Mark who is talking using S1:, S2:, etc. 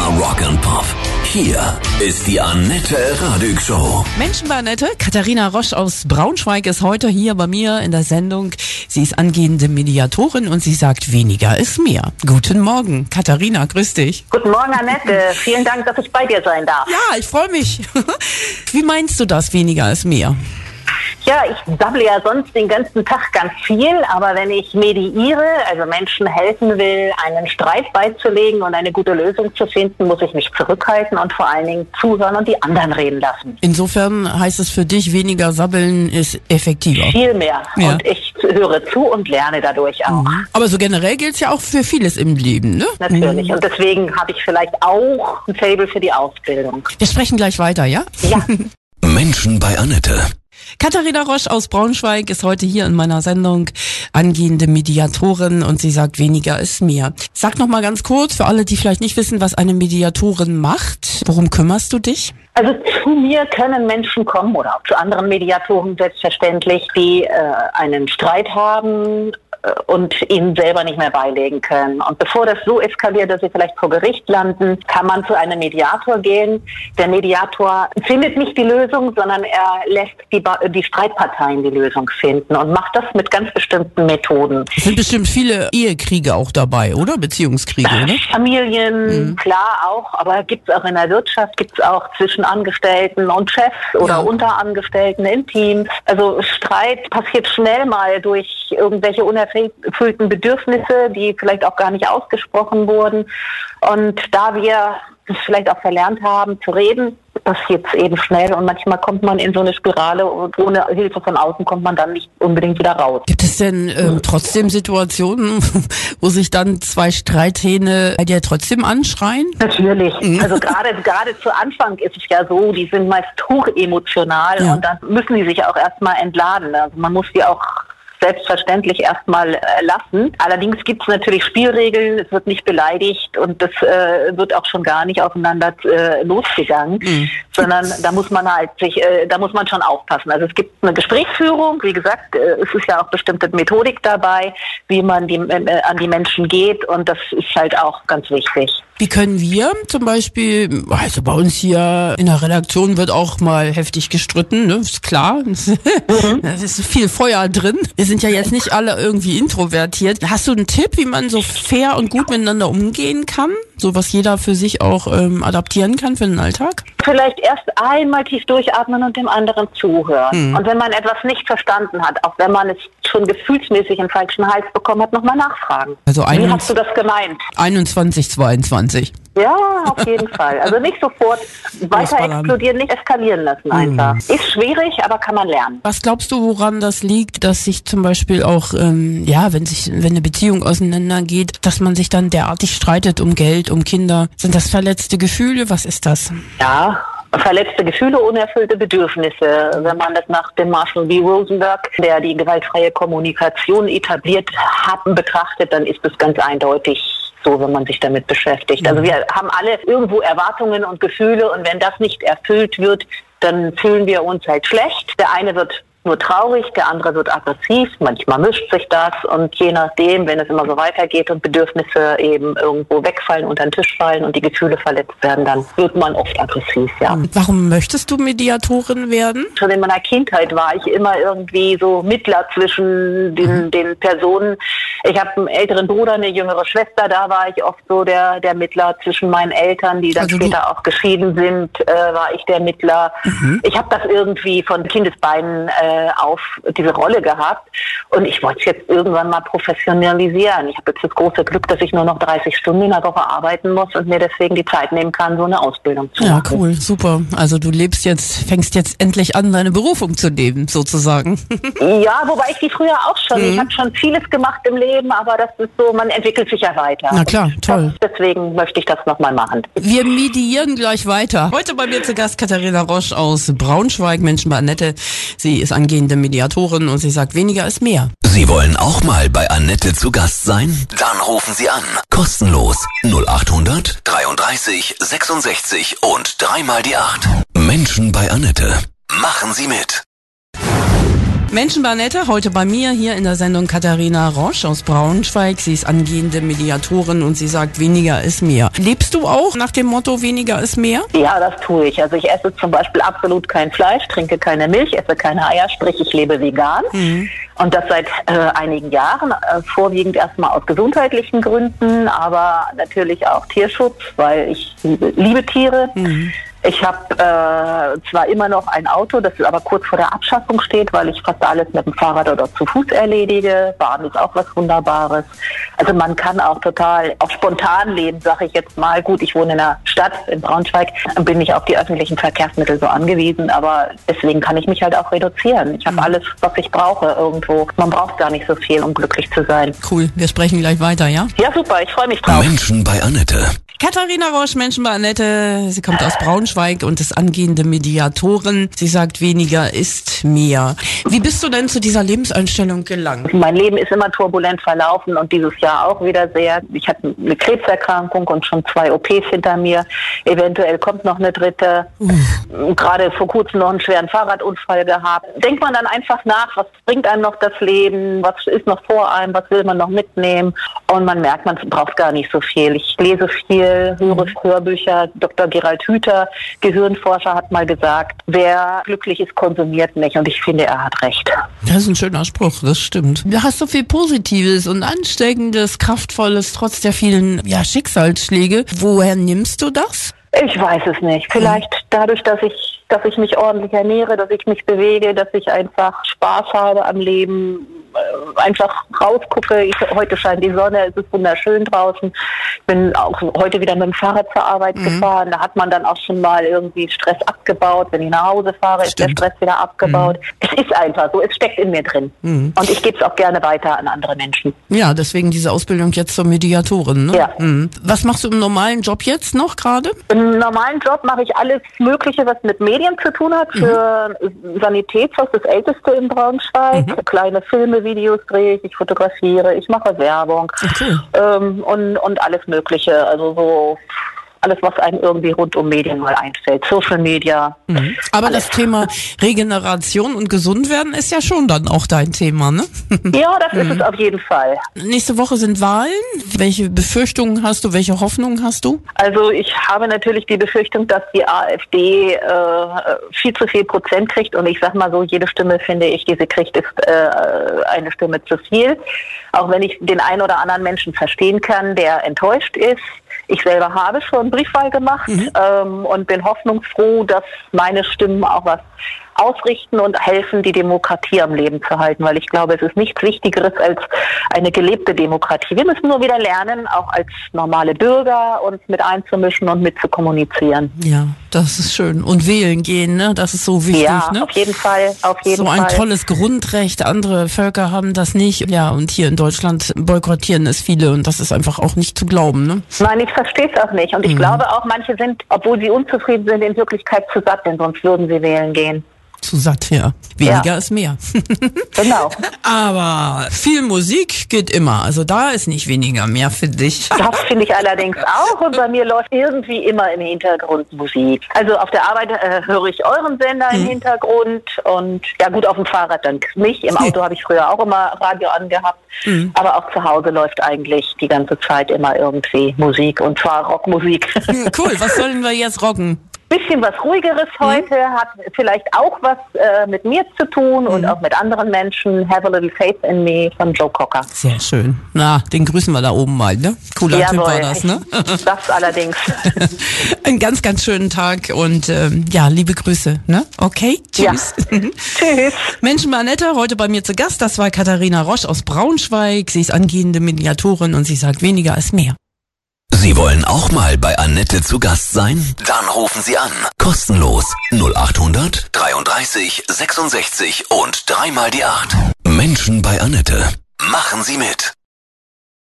S1: Rock and Pop. Hier ist die Annette Radig Show.
S2: Menschen bei Annette. Katharina Roche aus Braunschweig ist heute hier bei mir in der Sendung. Sie ist angehende Mediatorin und sie sagt, weniger ist mehr. Guten Morgen, Katharina, grüß dich.
S3: Guten Morgen, Annette. Vielen Dank, dass ich bei dir sein darf.
S2: Ja, ich freue mich. Wie meinst du das, weniger ist mehr?
S3: Ja, ich sabbele ja sonst den ganzen Tag ganz viel, aber wenn ich mediiere, also Menschen helfen will, einen Streit beizulegen und eine gute Lösung zu finden, muss ich mich zurückhalten und vor allen Dingen zuhören und die anderen reden lassen.
S2: Insofern heißt es für dich, weniger sabbeln ist effektiver.
S3: Viel mehr. Ja. Und ich höre zu und lerne dadurch auch.
S2: Aber so generell gilt es ja auch für vieles im Leben, ne?
S3: Natürlich. Und deswegen habe ich vielleicht auch ein Faible für die Ausbildung.
S2: Wir sprechen gleich weiter, ja?
S3: Ja.
S1: Menschen bei Annette.
S2: Katharina Roche aus Braunschweig ist heute hier in meiner Sendung, angehende Mediatorin, und sie sagt, weniger ist mehr. Sag noch mal ganz kurz, für alle, die vielleicht nicht wissen, was eine Mediatorin macht. Worum kümmerst du dich?
S3: Also zu mir können Menschen kommen oder auch zu anderen Mediatoren selbstverständlich, die einen Streit haben und ihnen selber nicht mehr beilegen können. Und bevor das so eskaliert, dass sie vielleicht vor Gericht landen, kann man zu einem Mediator gehen. Der Mediator findet nicht die Lösung, sondern er lässt die Streitparteien die Lösung finden und macht das mit ganz bestimmten Methoden.
S2: Es sind bestimmt viele Ehekriege auch dabei, oder? Beziehungskriege, oder?
S3: Familien, klar auch, aber gibt es auch in der Wirtschaft, gibt es auch zwischen Angestellten und Chefs oder Unterangestellten in Teams. Also Streit passiert schnell mal durch irgendwelche unerfüllten Bedürfnisse, die vielleicht auch gar nicht ausgesprochen wurden. Und da wir es vielleicht auch verlernt haben zu reden, passiert es eben schnell und manchmal kommt man in so eine Spirale und ohne Hilfe von außen kommt man dann nicht unbedingt wieder raus.
S2: Gibt es denn trotzdem Situationen, wo sich dann zwei Streithähne bei dir trotzdem anschreien?
S3: Natürlich. Also gerade zu Anfang ist es ja so, die sind meist hochemotional und dann müssen die sich auch erstmal entladen. Also man muss die auch selbstverständlich erstmal lassen. Allerdings gibt es natürlich Spielregeln, es wird nicht beleidigt und das wird auch schon gar nicht aufeinander losgegangen, sondern da muss man halt da muss man schon aufpassen. Also es gibt eine Gesprächsführung, wie gesagt, es ist ja auch bestimmte Methodik dabei, wie man an die Menschen geht, und das ist halt auch ganz wichtig.
S2: Wie können wir zum Beispiel, also bei uns hier in der Redaktion wird auch mal heftig gestritten, ne? Ist klar. Da ist viel Feuer drin. Wir sind ja jetzt nicht alle irgendwie introvertiert. Hast du einen Tipp, wie man so fair und gut miteinander umgehen kann? So was jeder für sich auch adaptieren kann für den Alltag?
S3: Vielleicht erst einmal tief durchatmen und dem anderen zuhören. Und wenn man etwas nicht verstanden hat, auch wenn man es schon gefühlsmäßig einen falschen Hals bekommen hat, nochmal nachfragen.
S2: Also
S3: wie hast du das gemeint?
S2: 21, 22.
S3: Ja, auf jeden Fall. Also nicht sofort weiter explodieren, nicht eskalieren lassen einfach. Ist schwierig, aber kann man lernen.
S2: Was glaubst du, woran das liegt, dass sich zum Beispiel auch, wenn eine Beziehung auseinandergeht, dass man sich dann derartig streitet um Geld, um Kinder? Sind das verletzte Gefühle? Was ist das?
S3: Ja, verletzte Gefühle, unerfüllte Bedürfnisse. Wenn man das nach dem Marshall B. Rosenberg, der die gewaltfreie Kommunikation etabliert hat, betrachtet, dann ist es ganz eindeutig so, wenn man sich damit beschäftigt. Also wir haben alle irgendwo Erwartungen und Gefühle, und wenn das nicht erfüllt wird, dann fühlen wir uns halt schlecht. Der eine wird nur traurig, der andere wird aggressiv, manchmal mischt sich das, und je nachdem, wenn es immer so weitergeht und Bedürfnisse eben irgendwo wegfallen, unter den Tisch fallen und die Gefühle verletzt werden, dann wird man oft aggressiv, ja.
S2: Warum möchtest du Mediatorin werden?
S3: Schon in meiner Kindheit war ich immer irgendwie so Mittler zwischen den Personen. Ich habe einen älteren Bruder, eine jüngere Schwester, da war ich oft so der Mittler zwischen meinen Eltern, die dann später auch geschieden sind, war ich der Mittler. Ich habe das irgendwie von Kindesbeinen auf diese Rolle gehabt, und ich wollte es jetzt irgendwann mal professionalisieren. Ich habe jetzt das große Glück, dass ich nur noch 30 Stunden in der Woche arbeiten muss und mir deswegen die Zeit nehmen kann, so eine Ausbildung zu machen.
S2: Ja, cool, super. Also du fängst jetzt endlich an, deine Berufung zu leben, sozusagen.
S3: Ja, wobei ich die früher auch schon. Ich habe schon vieles gemacht im Leben, aber das ist so, man entwickelt sich ja weiter.
S2: Na klar, toll.
S3: Deswegen möchte ich das nochmal machen.
S2: Wir mediieren gleich weiter. Heute bei mir zu Gast Katharina Roche aus Braunschweig, Menschen bei Annette. Sie ist angehende Mediatorin und sie sagt, weniger ist mehr.
S1: Sie wollen auch mal bei Annette zu Gast sein? Dann rufen Sie an. Kostenlos 0800 33 66 und 3 mal die 8. Menschen bei Annette. Machen Sie mit.
S2: Menschen bei Annette, heute bei mir hier in der Sendung Katharina Roche aus Braunschweig. Sie ist angehende Mediatorin und sie sagt, weniger ist mehr. Lebst du auch nach dem Motto, weniger ist mehr?
S3: Ja, das tue ich. Also ich esse zum Beispiel absolut kein Fleisch, trinke keine Milch, esse keine Eier, sprich ich lebe vegan. Und das seit einigen Jahren, vorwiegend erstmal aus gesundheitlichen Gründen, aber natürlich auch Tierschutz, weil ich liebe Tiere. Ich habe zwar immer noch ein Auto, das aber kurz vor der Abschaffung steht, weil ich fast alles mit dem Fahrrad oder zu Fuß erledige. Bahn ist auch was Wunderbares. Also man kann auch total auch spontan leben, sage ich jetzt mal. Gut, ich wohne in einer Stadt, in Braunschweig, bin nicht auf die öffentlichen Verkehrsmittel so angewiesen, aber deswegen kann ich mich halt auch reduzieren. Ich habe alles, was ich brauche irgendwo. Man braucht gar nicht so viel, um glücklich zu sein.
S2: Cool, wir sprechen gleich weiter, ja?
S3: Ja, super, ich freue mich drauf.
S1: Menschen bei Annette.
S2: Katharina Roche, Menschen bei Annette. Sie kommt aus Braunschweig und ist angehende Mediatorin. Sie sagt, weniger ist mehr. Wie bist du denn zu dieser Lebenseinstellung gelangt?
S3: Mein Leben ist immer turbulent verlaufen und dieses Jahr auch wieder sehr. Ich hatte eine Krebserkrankung und schon 2 OPs hinter mir. Eventuell kommt noch eine dritte. Gerade vor kurzem noch einen schweren Fahrradunfall gehabt. Denkt man dann einfach nach, was bringt einem noch das Leben? Was ist noch vor einem? Was will man noch mitnehmen? Und man merkt, man braucht gar nicht so viel. Ich lese viel, höre Hörbücher. Dr. Gerald Hüther, Gehirnforscher, hat mal gesagt, wer glücklich ist, konsumiert nicht. Und ich finde, er hat recht.
S2: Das ist ein schöner Spruch, das stimmt. Du hast so viel Positives und Ansteckendes, Kraftvolles, trotz der vielen Schicksalsschläge. Woher nimmst du das?
S3: Ich weiß es nicht. Vielleicht dadurch, dass ich mich ordentlich ernähre, dass ich mich bewege, dass ich einfach Spaß habe am Leben, einfach rausgucke. Heute scheint die Sonne, es ist wunderschön draußen. Ich bin auch heute wieder mit dem Fahrrad zur Arbeit gefahren. Da hat man dann auch schon mal irgendwie Stress abgebaut. Wenn ich nach Hause fahre, ist der Stress wieder abgebaut. Es ist einfach so, es steckt in mir drin. Und ich gebe es auch gerne weiter an andere Menschen.
S2: Ja, deswegen diese Ausbildung jetzt zur Mediatorin, ne?
S3: Ja.
S2: Was machst du im normalen Job jetzt noch gerade?
S3: Im normalen Job mache ich alles Mögliche, was mit Medien zu tun hat. Für Sanitätshaus, das älteste in Braunschweig. Kleine Filme, Videos drehe ich fotografiere, ich mache Werbung. Und alles Mögliche. Also so alles, was einem irgendwie rund um Medien mal einfällt. Social Media.
S2: Aber
S3: alles.
S2: Das Thema Regeneration und Gesundwerden ist ja schon dann auch dein Thema, ne?
S3: Ja, das ist es auf jeden Fall.
S2: Nächste Woche sind Wahlen. Welche Befürchtungen hast du? Welche Hoffnungen hast du?
S3: Also ich habe natürlich die Befürchtung, dass die AfD viel zu viel Prozent kriegt. Und ich sag mal so, jede Stimme, finde ich, die sie kriegt, ist eine Stimme zu viel. Auch wenn ich den einen oder anderen Menschen verstehen kann, der enttäuscht ist. Ich selber habe schon Briefwahl gemacht und bin hoffnungsfroh, dass meine Stimmen auch was ausrichten und helfen, die Demokratie am Leben zu halten, weil ich glaube, es ist nichts Wichtigeres als eine gelebte Demokratie. Wir müssen nur wieder lernen, auch als normale Bürger uns mit einzumischen und mit zu kommunizieren.
S2: Ja, das ist schön. Und wählen gehen, ne? Das ist so wichtig,
S3: ja,
S2: ne?
S3: auf jeden Fall, So
S2: ein tolles Grundrecht. Andere Völker haben das nicht. Ja, und hier in Deutschland boykottieren es viele und das ist einfach auch nicht zu glauben, ne?
S3: Nein, ich verstehe es auch nicht. Und ich glaube auch, manche sind, obwohl sie unzufrieden sind, in Wirklichkeit zu satt, denn sonst würden sie wählen gehen.
S2: Zu satt, ja. Weniger ist mehr.
S3: Genau.
S2: Aber viel Musik geht immer. Also da ist nicht weniger mehr für dich.
S3: Das finde ich allerdings auch. Und bei mir läuft irgendwie immer im Hintergrund Musik. Also auf der Arbeit höre ich euren Sender im Hintergrund. Und ja gut, auf dem Fahrrad dann nicht. Im Auto habe ich früher auch immer Radio angehabt. Aber auch zu Hause läuft eigentlich die ganze Zeit immer irgendwie Musik. Und zwar Rockmusik.
S2: Cool, was sollen wir jetzt rocken?
S3: Bisschen was Ruhigeres heute, hat vielleicht auch was mit mir zu tun und auch mit anderen Menschen. Have a Little Faith in Me von Joe Cocker.
S2: Sehr schön. Na, den grüßen wir da oben mal, ne? Cooler Typ war das, ne?
S3: Das allerdings.
S2: Einen ganz, ganz schönen Tag und liebe Grüße, ne? Okay, tschüss.
S3: Ja. Tschüss.
S2: Menschen bei Annette, heute bei mir zu Gast, das war Katharina Roche aus Braunschweig. Sie ist angehende Mediatorin und sie sagt, weniger ist mehr.
S1: Sie wollen auch mal bei Annette zu Gast sein? Dann rufen Sie an. Kostenlos 0800 33 66 und 3 mal die 8. Menschen bei Annette. Machen Sie mit.